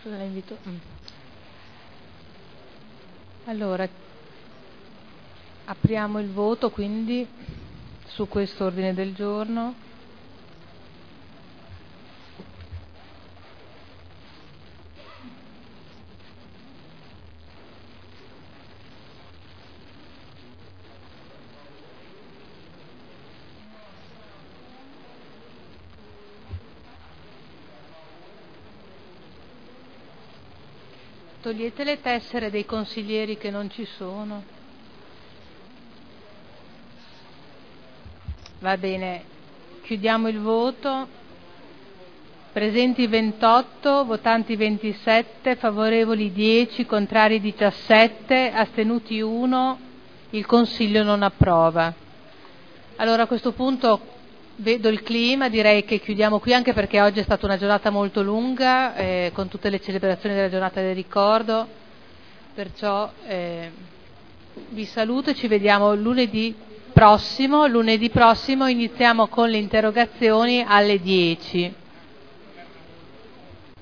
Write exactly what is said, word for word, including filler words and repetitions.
La invito. Mm. Allora, apriamo il voto quindi su questo ordine del giorno. Togliete le tessere dei consiglieri che non ci sono. Va bene, chiudiamo il voto. Presenti ventotto, votanti ventisette, favorevoli dieci, contrari diciassette, astenuti uno. Il Consiglio non approva. Allora a questo punto vedo il clima, direi che chiudiamo qui, anche perché oggi è stata una giornata molto lunga, eh, con tutte le celebrazioni della giornata del ricordo, perciò eh, vi saluto e ci vediamo lunedì prossimo. Lunedì prossimo iniziamo con le interrogazioni alle dieci.